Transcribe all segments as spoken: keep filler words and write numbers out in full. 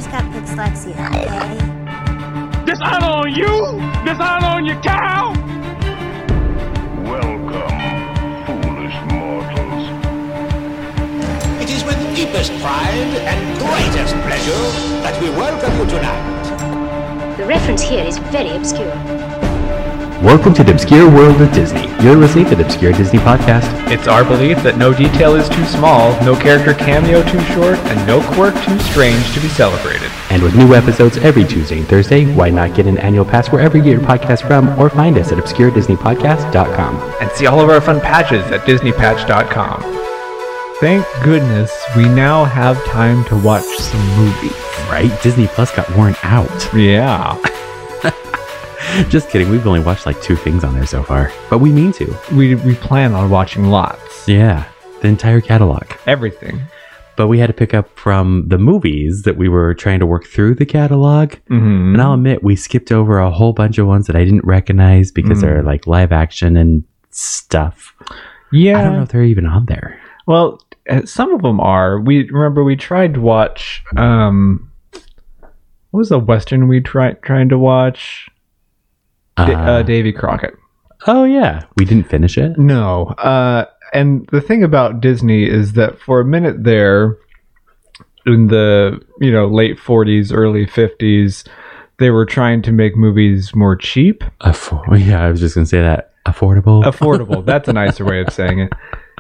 just got dyslexia, okay? Dishonor on you! Dishonor on your cow! Welcome, foolish mortals. It is with deepest pride and greatest pleasure that we welcome you tonight. The reference here is very obscure. Welcome to the Obscure World of Disney. You're listening to the Obscure Disney Podcast. It's our belief that no detail is too small, no character cameo too short, and no quirk too strange to be celebrated. And with new episodes every Tuesday and Thursday, why not get an annual pass wherever you get your podcast from, or find us at obscure disney podcast dot com. And see all of our fun patches at disney patch dot com. Thank goodness we now have time to watch some movies. Right? Disney Plus got worn out. Yeah. Just kidding. We've only watched like two things on there so far, but we mean to. We we plan on watching lots. Yeah, the entire catalog. Everything. But we had to pick up from the movies that we were trying to work through the catalog. Mm-hmm. And I'll admit, we skipped over a whole bunch of ones that I didn't recognize because Mm. they're like live action and stuff. Yeah. I don't know if they're even on there. Well, uh, some of them are. We remember we tried to watch. Um, what was the Western we tried trying to watch? Da- uh, Davy Crockett. Oh, yeah. We didn't finish it. No. Uh, and the thing about Disney is that for a minute there, in the you know late forties, early fifties, they were trying to make movies more cheap. Affo- yeah, I was just going to say that. Affordable. Affordable. That's a nicer way of saying it.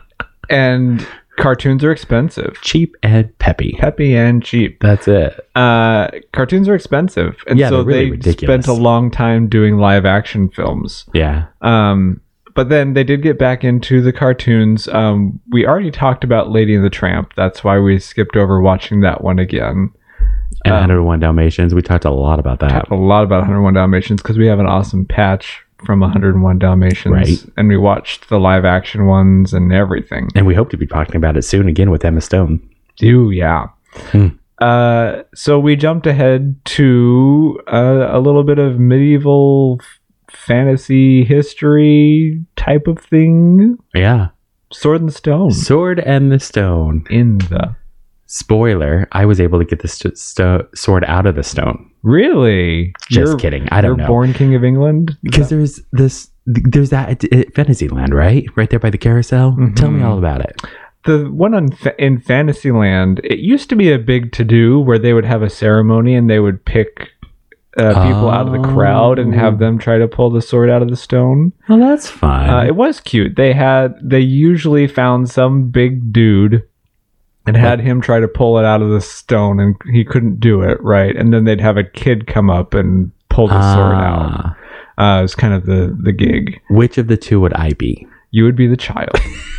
And cartoons are expensive. Cheap and peppy. Peppy and cheap. That's it. Uh, cartoons are expensive. And Yeah, so they're really they ridiculous. spent a long time doing live action films. Yeah. Um, but then they did get back into the cartoons. Um, we already talked about Lady and the Tramp. That's why we skipped over watching that one again. And Um, one oh one Dalmatians. We talked a lot about that. Talked a lot about one oh one Dalmatians because we have an awesome patch from one oh one Dalmatians. Right. And we watched the live action ones and everything. And we hope to be talking about it soon again with Emma Stone. Ooh, yeah. Hmm. Uh, so we jumped ahead to uh, a little bit of medieval f- fantasy history type of thing. Yeah. Sword and Stone. Sword and the Stone. In the... Spoiler, I was able to get the st- st- sword out of the stone. Really? Just You're- kidding. I don't you're know. born King of England? Because there's this, there's that at Fantasyland, right? Right there by the carousel. Mhm. Tell me all about it. The one on fa- in Fantasyland, it used to be a big to-do where they would have a ceremony and they would pick uh, people out of the crowd and have them try to pull the sword out of the stone. Well, that's fun. Uh, it was cute. They had they usually found some big dude and had him try to pull it out of the stone, and he couldn't do it right. And then they'd have a kid come up and pull the sword out. Ah. Uh, it was kind of the the gig. Which of the two would I be? You would be the child.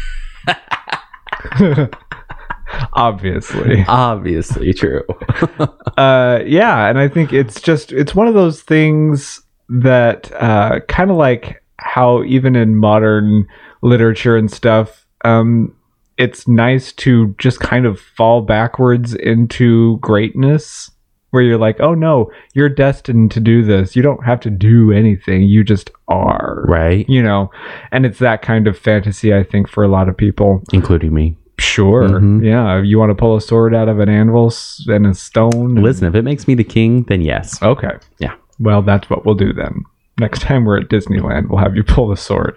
Obviously. Obviously true. uh, yeah, and I think it's just it's one of those things that uh, kind of like how even in modern literature and stuff, um, it's nice to just kind of fall backwards into greatness, where you're like, oh no, you're destined to do this. You don't have to do anything. You just are. Right. You know, and it's that kind of fantasy, I think, for a lot of people. Including me. Sure. Mhm. Yeah. You want to pull a sword out of an anvil s- and a stone? Listen, if it makes me the king, then yes. Okay. Yeah. Well, that's what we'll do then. Next time we're at Disneyland, we'll have you pull the sword.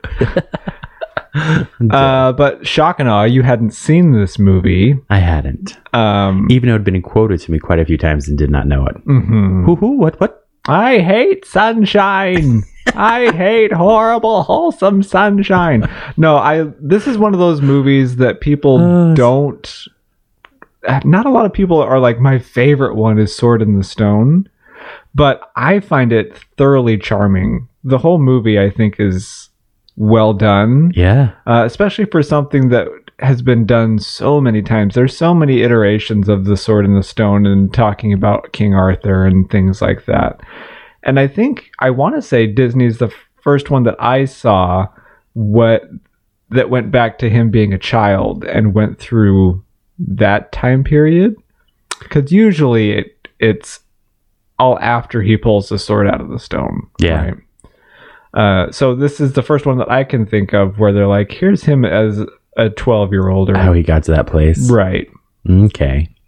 uh, but shock and awe, you hadn't seen this movie. I hadn't. Um, Even though it had been quoted to me quite a few times and did not know it. mhm. Who, who, what, what? I hate sunshine. I hate horrible, wholesome sunshine. No, I. This is one of those movies that people Uh, don't. Not a lot of people are like, my favorite one is Sword in the Stone, but I find it thoroughly charming. The whole movie, I think, is well done, Yeah. uh, especially for something that has been done so many times. There's so many iterations of the Sword in the Stone and talking about King Arthur and things like that. And I think I want to say Disney's the f- first one that I saw what that went back to him being a child and went through that time period. Because usually it it's all after he pulls the sword out of the stone. Yeah. Right? Uh, so this is the first one that I can think of where they're like, here's him as a twelve year old or How he got to that place. right. Okay.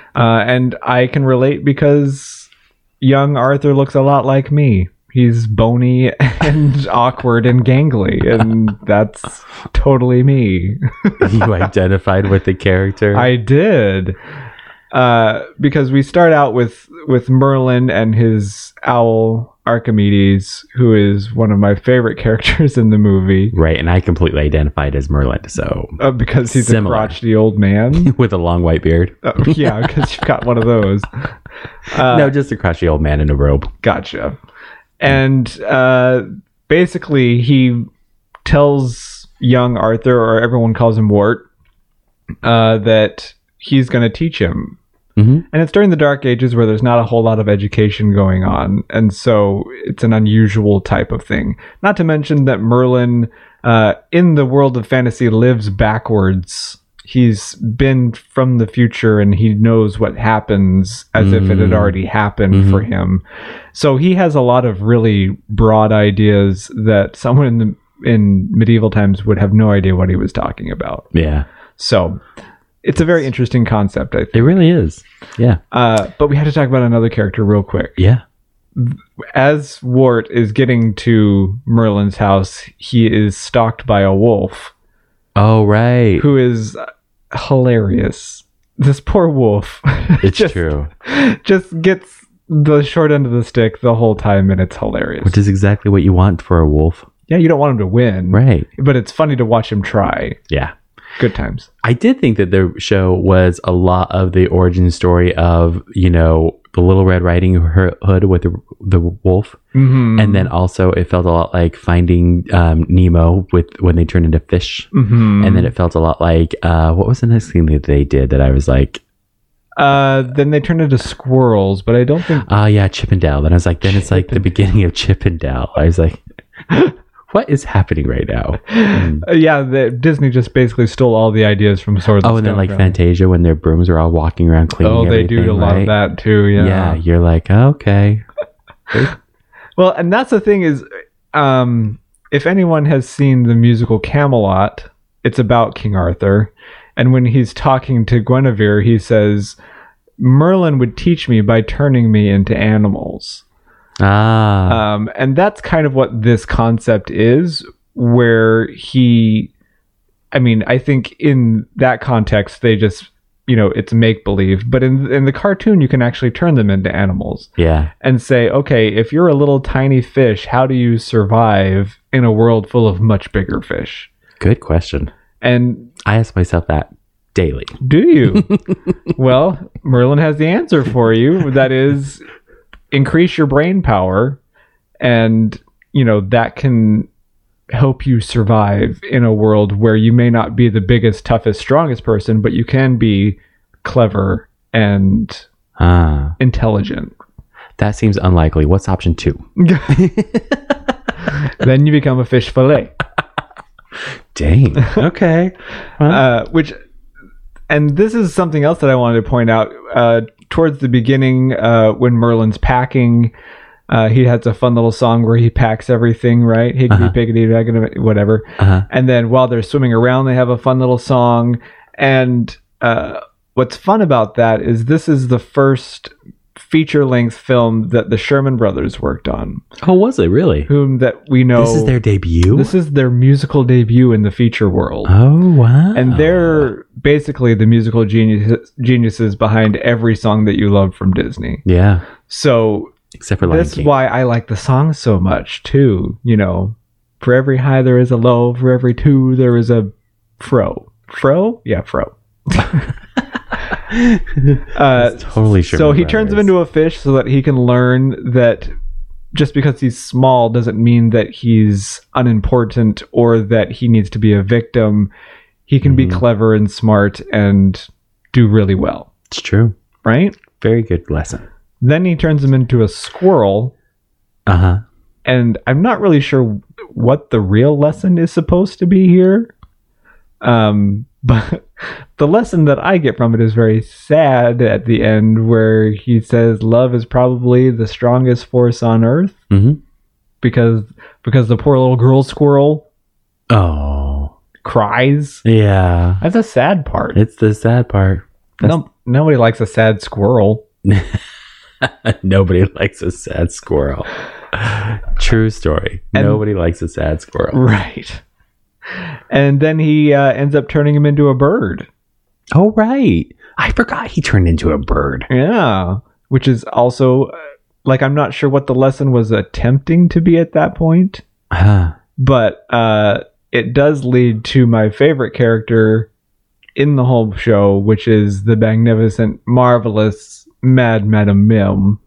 Uh, and I can relate because young Arthur looks a lot like me. He's bony and awkward and gangly, and that's totally me. You identified with the character? I did. Uh, because we start out with, with Merlin and his owl Archimedes, who is one of my favorite characters in the movie. Right, and I completely identified as Merlin, so... Uh, because he's Similar. a crotchety old man. With a long white beard. Uh, yeah, because you've got one of those. Uh, no, just a crotchety old man in a robe. Gotcha. And uh, basically, he tells young Arthur, or everyone calls him Wart, uh, that he's going to teach him. Mm-hmm. And it's during the Dark Ages where there's not a whole lot of education going on. And so it's an unusual type of thing. Not to mention that Merlin, uh, in the world of fantasy, lives backwards. He's been from the future and he knows what happens as mm. if it had already happened mm-hmm. for him. So he has a lot of really broad ideas that someone in the in medieval times would have no idea what he was talking about. Yeah. So it's a very interesting concept, I think. It really is. Yeah. Uh, but we had to talk about another character real quick. Yeah. As Wart is getting to Merlin's house, he is stalked by a wolf. Oh, right. Who is hilarious. This poor wolf. It's just, true. Just gets the short end of the stick the whole time, and it's hilarious. Which is exactly what you want for a wolf. Yeah, you don't want him to win. Right. But it's funny to watch him try. Yeah. Good times. I did think that the show was a lot of the origin story of, you know, the Little Red Riding Hood with the, the wolf. Mm-hmm. And then also it felt a lot like Finding um, Nemo with when they turned into fish. Mm-hmm. And then it felt a lot like, uh, what was the next thing that they did that I was like... Uh, then they turned into squirrels, but I don't think... Oh, uh, yeah, Chip and Dale. Then I was like, then it's like the beginning of Chip and Dale. I was like... What is happening right now? Mm. Uh, yeah, the, Disney just basically stole all the ideas from Swords. Oh, and then like Stone. Fantasia when their brooms are all walking around cleaning Oh, they do a lot right? of that too. Yeah, yeah. You're like, okay. Well, and that's the thing is, um, if anyone has seen the musical Camelot, it's about King Arthur, and when he's talking to Guinevere, he says, "Merlin would teach me by turning me into animals." Ah. Um, and that's kind of what this concept is, where he, I mean, I think in that context, they just, you know, it's make-believe. But in in the cartoon, you can actually turn them into animals. Yeah. And say, okay, if you're a little tiny fish, how do you survive in a world full of much bigger fish? Good question. And I ask myself that daily. Do you? Well, Merlin has the answer for you. That is... increase your brain power, and you know that can help you survive in a world where you may not be the biggest, toughest, strongest person, but you can be clever and ah. intelligent. That seems unlikely. What's option two? Then you become a fish fillet. Dang. Okay. Well. Uh, which, and this is something else that I wanted to point out. Uh, towards the beginning, uh, when Merlin's packing, uh, he has a fun little song where he packs everything, right? Higgity, uh-huh. piggity, raggedy, whatever. Uh-huh. And then while they're swimming around, they have a fun little song. And uh, what's fun about that is this is the first feature-length film that the Sherman Brothers worked on. Oh, was it really? Whom that we know... This is their debut? This is their musical debut in the feature world. Oh, wow. And they're basically the musical genius, geniuses behind every song that you love from Disney. Yeah. So except for Lion that's King. why I like the song so much, too. You know, for every high there is a low, for every two there is a fro. Fro? Yeah, fro. uh, totally sure. So he turns him into a fish so that he can learn that just because he's small doesn't mean that he's unimportant or that he needs to be a victim. He can mm-hmm. be clever and smart and do really well. It's true. Right? Very good lesson. Then he turns him into a squirrel. Uh-huh. And I'm not really sure what the real lesson is supposed to be here. Um, but the lesson that I get from it is very sad at the end, where he says love is probably the strongest force on earth. Mm-hmm. Because because the poor little girl squirrel oh cries. Yeah. That's a sad part. It's the sad part. That's... No, nobody likes a sad squirrel. Nobody likes a sad squirrel. True story. And- Nobody likes a sad squirrel. Right. And then he uh, ends up turning him into a bird. Oh, right. I forgot he turned into a bird. Yeah. Which is also, uh, like, I'm not sure what the lesson was attempting to be at that point. Huh. But uh, it does lead to my favorite character in the whole show, which is the magnificent, marvelous Mad Madam Mim,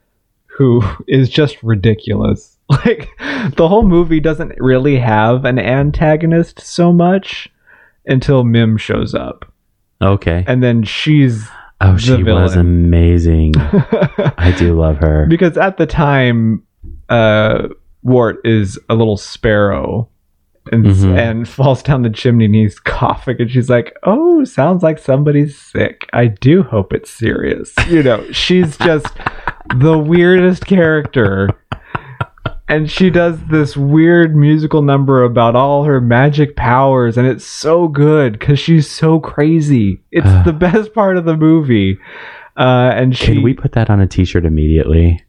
who is just ridiculous. Like, the whole movie doesn't really have an antagonist so much until Mim shows up. Okay. And then she's Oh, the she villain. was amazing. I do love her. Because at the time, uh, Wart is a little sparrow and, Mhm. and falls down the chimney and he's coughing. And she's like, oh, sounds like somebody's sick. I do hope it's serious. You know, she's just the weirdest character. And she does this weird musical number about all her magic powers. And it's so good because she's so crazy. It's Uh. the best part of the movie. Uh, and she, Can we put that on a t-shirt immediately?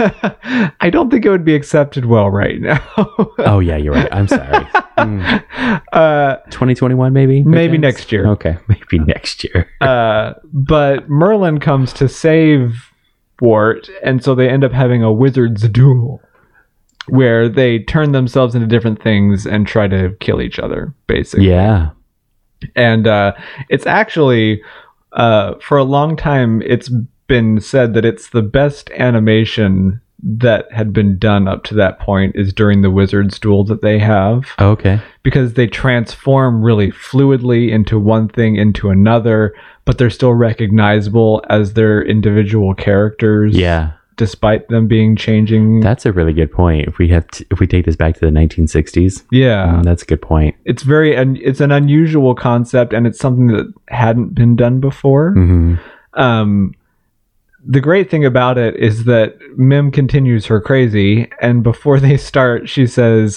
I don't think it would be accepted well right now. Oh, yeah, you're right. I'm sorry. Mm. uh, twenty twenty-one, maybe? Maybe perchance? next year. Okay, maybe next year. uh, but Merlin comes to save Wart, and so they end up having a wizard's duel where they turn themselves into different things and try to kill each other, basically. Yeah. And uh, it's actually, uh, for a long time, it's been said that it's the best animation that had been done up to that point is during the wizard's duel that they have, Okay. because they transform really fluidly into one thing into another, but they're still recognizable as their individual characters. Yeah. Despite them being changing. That's a really good point. If we have to, if we take this back to the nineteen sixties, yeah. mm, that's a good point. It's very, un- it's an unusual concept, and it's something that hadn't been done before. hmm Um, the great thing about it is that Mim continues her crazy, and before they start, she says,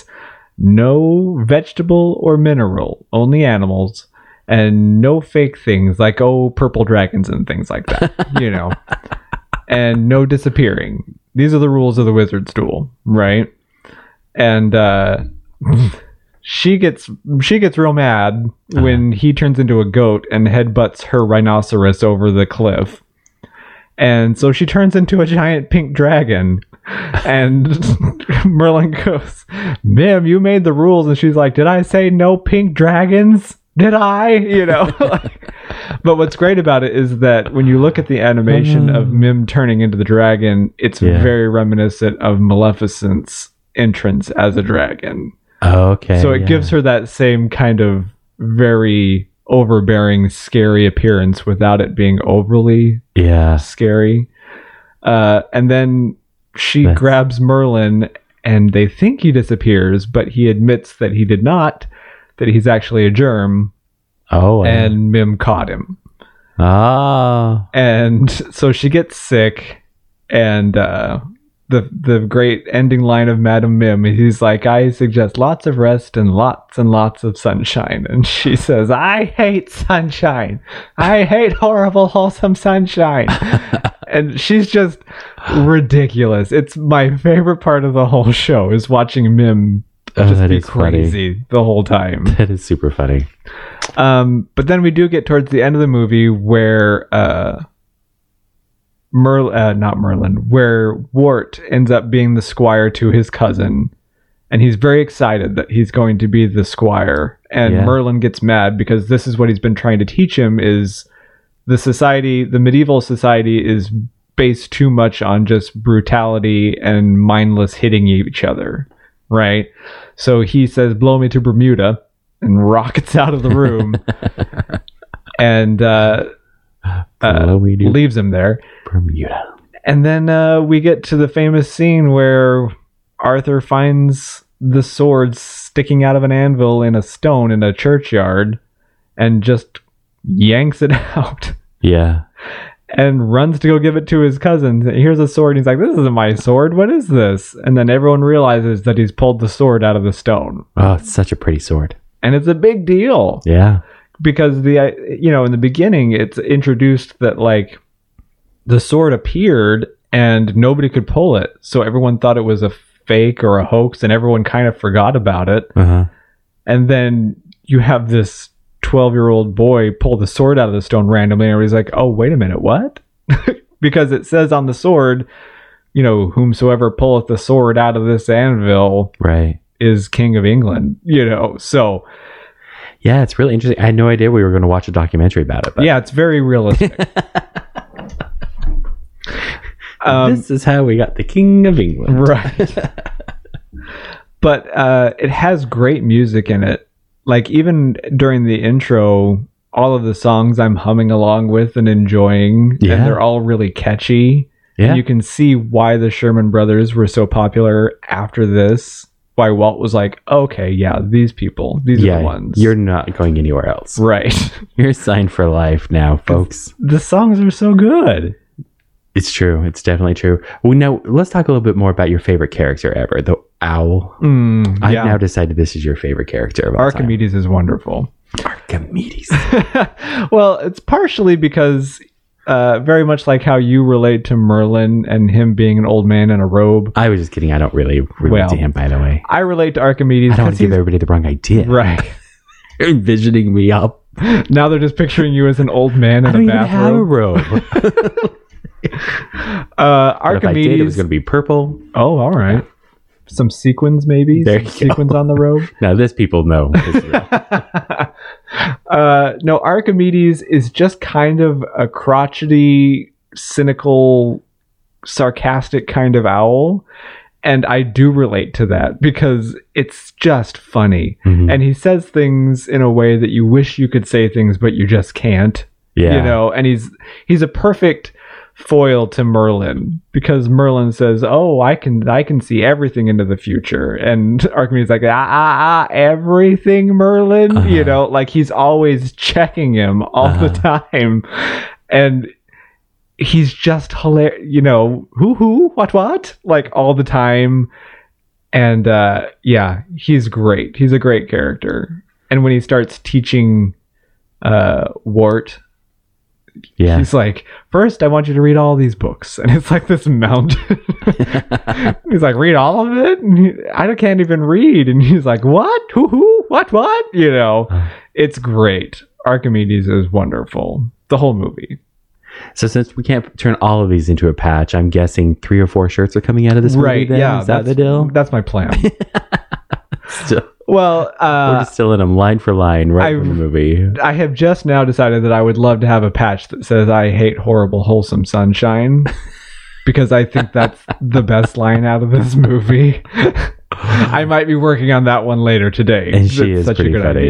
no vegetable or mineral, only animals, and no fake things like, oh, purple dragons and things like that, you know, and no disappearing. These are the rules of the wizard's duel, right? And uh, she gets she gets real mad when he turns into a goat and headbutts her rhinoceros over the cliff. And so she turns into a giant pink dragon. And Merlin goes, Mim, you made the rules. And she's like, did I say no pink dragons? Did I? You know? Like, but what's great about it is that when you look at the animation of Mim turning into the dragon, it's Yeah. very reminiscent of Maleficent's entrance as a dragon. Okay. So it yeah. gives her that same kind of very overbearing, scary appearance without it being overly Yeah. scary. Uh, and then she That's- grabs Merlin and they think he disappears, but he admits that he did not, that he's actually a germ, Oh. uh, and Mim caught him. Ah. And so she gets sick, and uh, the the great ending line of Madam Mim, he's like, I suggest lots of rest and lots and lots of sunshine. And she says, I hate sunshine. I hate horrible, wholesome sunshine. And she's just ridiculous. It's my favorite part of the whole show is watching Mim Oh, just that be is funny. crazy the whole time. That is super funny. Um, but then we do get towards the end of the movie where uh, Merl, uh, not Merlin, where Wart ends up being the squire to his cousin, and he's very excited that he's going to be the squire. And Yeah. Merlin gets mad because this is what he's been trying to teach him: is the society, the medieval society, is based too much on just brutality and mindless hitting each other, right? So he says, blow me to Bermuda, and rockets out of the room and uh, uh, Blow me to leaves him there. Bermuda. And then uh, we get to the famous scene where Arthur finds the sword sticking out of an anvil in a stone in a churchyard and just yanks it out. Yeah. And runs to go give it to his cousin. Here's a sword. And he's like, this isn't my sword. What is this? And then everyone realizes that he's pulled the sword out of the stone. Oh, it's such a pretty sword. And it's a big deal. Yeah. because the uh, you know in the beginning it's introduced that like the sword appeared and nobody could pull it, so everyone thought it was a fake or a hoax, and everyone kind of forgot about it. Uh-huh. And then you have this twelve-year-old boy pull the sword out of the stone randomly, and everybody's like, "Oh, wait a minute, what?" Because it says on the sword, you know, "Whomsoever pulleth the sword out of this anvil, right, is King of England." You know, so yeah, it's really interesting. I had no idea we were going to watch a documentary about it. But. Yeah, it's very realistic. um, this is how we got the King of England. Right. But uh, it has great music in it. Like, even during the intro, all of the songs I'm humming along with and enjoying, yeah. and they're all really catchy. Yeah. And you can see why the Sherman Brothers were so popular after this. Why Walt was like, okay, yeah, these people, these yeah, are the ones. You're not going anywhere else. Right. You're signed for life now, folks. The songs are so good. It's true. It's definitely true. Well, now let's talk a little bit more about your favorite character ever, the owl. Mm, I've yeah. now decided this is your favorite character of all Archimedes time. is wonderful. Archimedes. Well, it's partially because uh, very much like how you relate to Merlin and him being an old man in a robe. I was just kidding. I don't really relate Well, to him, by the way. I relate to Archimedes. I don't want 'cause to give he's- everybody the wrong idea. Right. You're envisioning me up. Now they're just picturing you as an old man I in don't a even have a bathrobe. robe. Uh, But if I did, it was Archimedes. going to be purple. Oh, all right. Some sequins, maybe. There Some you go. sequins on the robe. Now, this people know. Is real. uh, no, Archimedes is just kind of a crotchety, cynical, sarcastic kind of owl. And I do relate to that because it's just funny. Mhm. And he says things in a way that you wish you could say things, but you just can't. Yeah. You know, and he's he's a perfect foil to Merlin because Merlin says, "Oh, I can I can see everything into the future," and Archimedes is like, "Ah, ah, ah, everything, Merlin." Uh-huh. You know, like he's always checking him all Uh-huh. the time, and he's just hilarious. You know, who who what what like all the time, and uh, yeah, he's great. He's a great character, and when he starts teaching uh, Wart. Yeah. He's like, first, I want you to read all these books. And it's like this mountain. He's like, read all of it? And he, I can't even read. And he's like, what? Who, who? What, what? You know, it's great. Archimedes is wonderful. The whole movie. So since we can't turn all of these into a patch, I'm guessing three or four shirts are coming out of this movie. Right. Then? Yeah. Is that that's, the deal? That's my plan. Still, Well, uh, we're just still in them line for line right I've- from the movie. I have just now decided that I would love to have a patch that says I hate horrible, wholesome sunshine. Because I think that's the best line out of this movie. I might be working on that one later today. And she That's is such a pretty good funny,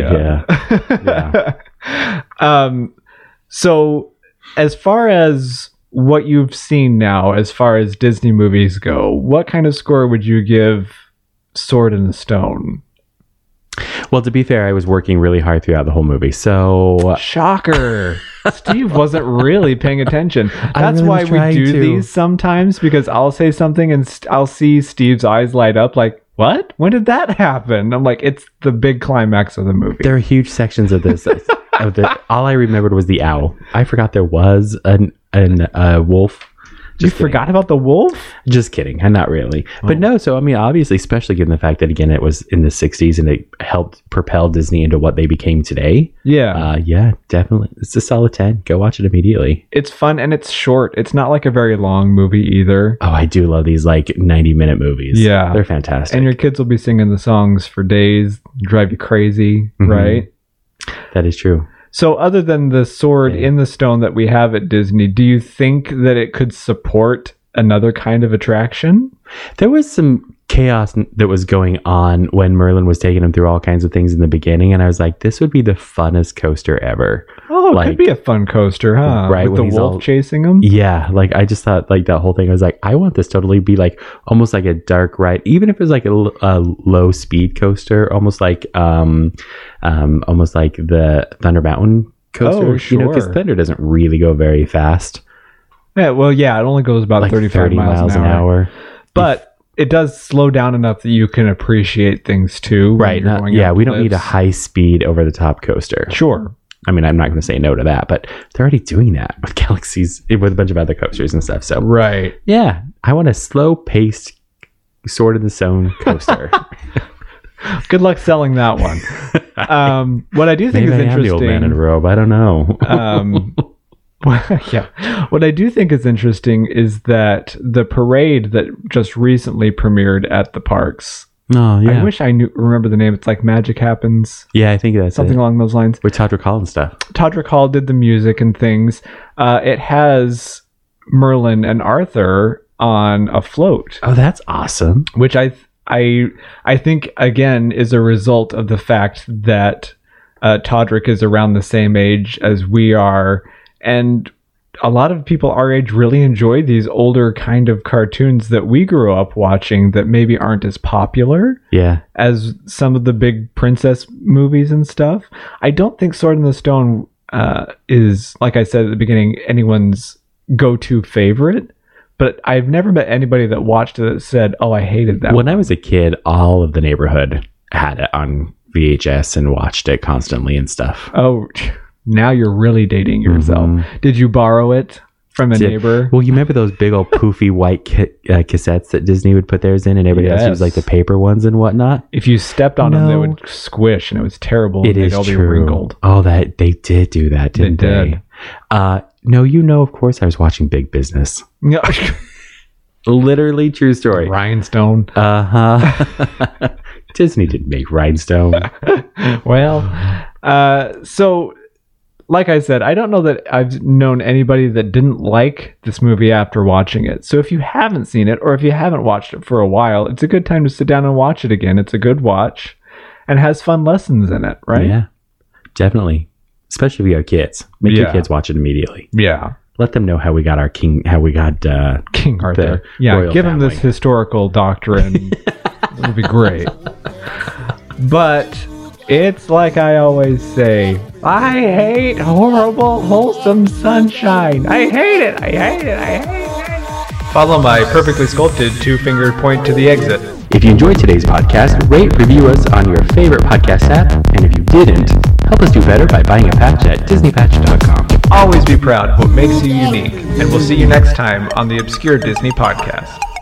idea. Yeah. um, so, as far as what you've seen now, as far as Disney movies go, what kind of score would you give Sword in the Stone? Well, to be fair, I was working really hard throughout the whole movie. So Shocker. Steve wasn't really paying attention. I That's really why was we trying do to. these sometimes, because I'll say something and st- I'll see Steve's eyes light up like, what? When did that happen? I'm like, it's the big climax of the movie. there are huge sections of this. of the, all I remembered was the owl. I forgot there was an an uh, wolf. you Just kidding. forgot about the wolf? Just kidding. I'm not really. Oh. But no, so I mean, obviously, especially given the fact that, again, it was in the sixties and it helped propel Disney into what they became today. Yeah. Uh, yeah, definitely. It's a solid ten. Go watch it immediately. It's fun and it's short. It's not like a very long movie either. Oh, I do love these like ninety minute movies. Yeah. They're fantastic. And your kids will be singing the songs for days, drive you crazy, Mhm. right? That is true. So other than the sword Yeah. in the stone that we have at Disney, do you think that it could support another kind of attraction? There was some chaos n- that was going on when Merlin was taking him through all kinds of things in the beginning. And I was like, this would be the funnest coaster ever. Oh, it Like- could be a fun coaster, huh? Right, With when the he's wolf all- chasing him? Yeah, like I just thought like that whole thing. I was like, I want this totally be like almost like a dark ride, even if it was like a, l- a low speed coaster, almost like um, um, almost like the Thunder Mountain coaster. Oh, You know, because sure. Thunder doesn't really go very fast, Yeah, well, yeah, it only goes about like thirty-five thirty miles, an hour. But it does slow down enough that you can appreciate things too. when Right? you're Not, going yeah, up we don't need a cliffs. high speed over the top coaster. Sure. I mean, I'm not going to say no to that, but they're already doing that with Galaxies, with a bunch of other coasters and stuff. So, Right. yeah, I want a slow-paced Sword in the Stone coaster. Good luck selling that one. Um, what I do think Maybe is I am the old man in a interesting. robe. I don't know. Um, yeah. What I do think is interesting is that the parade that just recently premiered at the parks. Oh, yeah. I wish I knew remember the name. It's like Magic Happens, yeah, I think that's something it. along those lines. With Todrick Hall and stuff. Todrick Hall did the music and things. Uh, it has Merlin and Arthur on a float, Oh, that's awesome. which I I I think again is a result of the fact that uh, Todrick is around the same age as we are, and a lot of people our age really enjoy these older kind of cartoons that we grew up watching that maybe aren't as popular Yeah. as some of the big princess movies and stuff. I don't think Sword in the Stone uh, is, like I said at the beginning, anyone's go-to favorite. But I've never met anybody that watched it that said, "Oh, I hated that." When I was a kid, all of the neighborhood had it on V H S and watched it constantly and stuff. Oh, now you're really dating yourself. Mhm. Did you borrow it from a Did- neighbor? Well, you remember those big old poofy white ki- uh, cassettes that Disney would put theirs in, and everybody else used like the Yes. paper ones and whatnot? If you stepped on them, they No. would squish, and it was terrible. It and is they'd all true. be wrinkled. Oh, that they did do that, didn't They they? did. Uh, no, you know, of course, I was watching Big Business. Yeah. Literally true story. Rhinestone. Uh huh. Disney didn't make Rhinestone. Well, uh, so like I said, I don't know that I've known anybody that didn't like this movie after watching it. So if you haven't seen it, or if you haven't watched it for a while, it's a good time to sit down and watch it again. It's a good watch and has fun lessons in it, right? Yeah, definitely. Especially if you have kids. Make your Yeah. kids watch it immediately. Yeah. Let them know how we got our king, how we got uh, King Arthur. The Yeah, royal give him this family. historical doctrine. It would be great. But it's like I always say, I hate horrible, wholesome sunshine. I hate it. I hate it. I hate it. Follow my perfectly sculpted two-fingered point to the exit. If you enjoyed today's podcast, rate, review us on your favorite podcast app. And if you didn't, help us do better by buying a patch at disney patch dot com. Always be proud of what makes you unique, and we'll see you next time on the Obscure Disney Podcast.